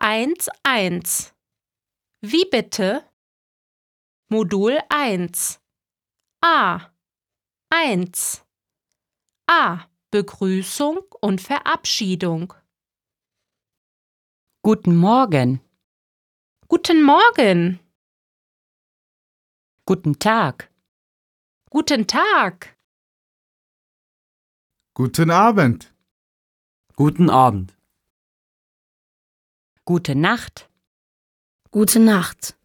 1.1 Wie bitte? Modul 1 A 1 A. Begrüßung und Verabschiedung. Guten Morgen. Guten Morgen. Guten Tag. Guten Tag. Guten Abend. Guten Abend. Gute Nacht. Gute Nacht.